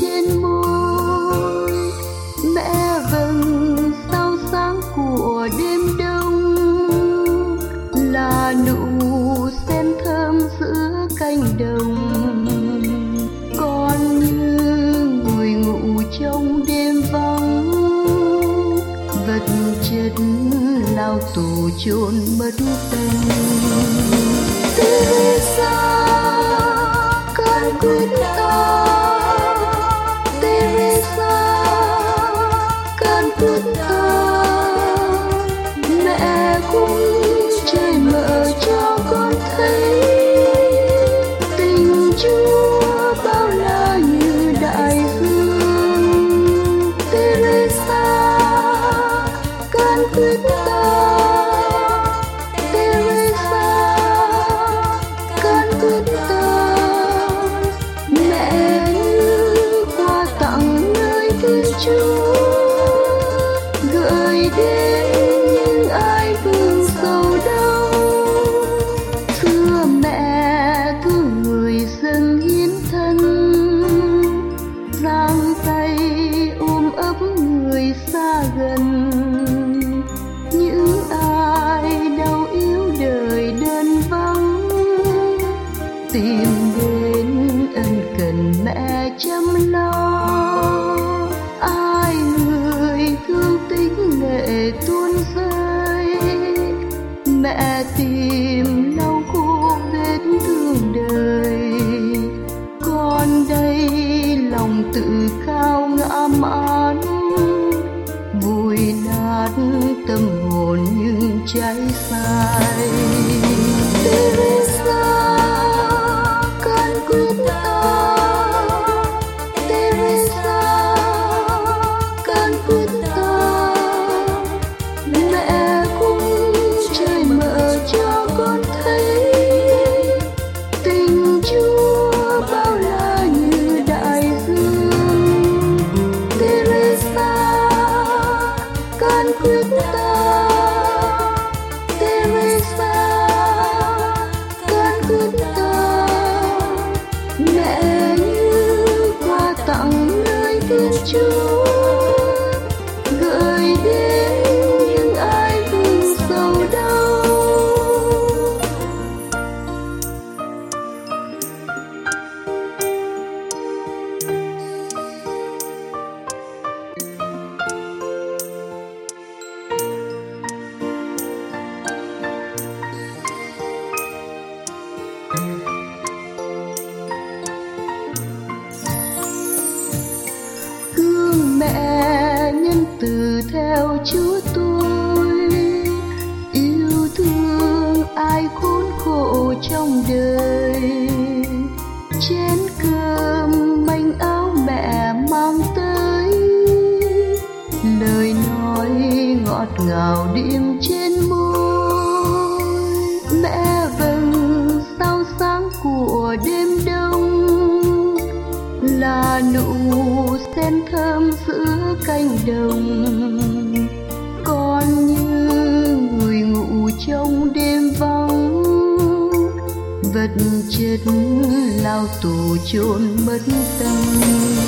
trên môi. Mẹ vầng sao sáng của đêm đông là nụ sen thơm giữa cánh đồng. Con như người ngủ trong đêm vắng, vật chất lao tù chôn mất tình. Teresa Calcutta, Teresa Calcutta, mẹ cũng chơi mở cho con thấy tình Chúa bao la như đại dương. Teresa Calcutta, Teresa Calcutta, mẹ như quà tặng nơi Thiên Chúa, gửi đến những ai vương sầu đau. Thưa mẹ, thương người dâng hiến thân, giang tay ôm ấp người xa gần. Những ai đau yếu đời đơn vắng, tìm đến ân cần mẹ chăm lo. Ai người thương tích lệ tuôn rơi, mẹ tìm lau khô vết thương đời. Con đây lòng tự cao ngã mạn, vùi nát tâm hồn nhưng cháy phai. Teresa Calcutta, Teresa Calcutta, mẹ cũng chơi mở cho con thấy tình Chúa bao la như đại dương. Teresa Calcutta, Teresa Calcutta, mẹ như quà tặng nơi Thiên Chúa, gửi đến những ai vương sầu đau. Thương mẹ nhân từ theo Chúa tôi, yêu thương ai khốn khổ trong đời. Chén cơm manh áo mẹ mang tới, lời nói ngọt ngào đêm trên môi. Mẹ vầng sao sáng của đêm đông là nụ sen thơm giữa cánh đồng. Con như người ngủ trong đêm vắng, vật chất lao tù chôn mất tâm.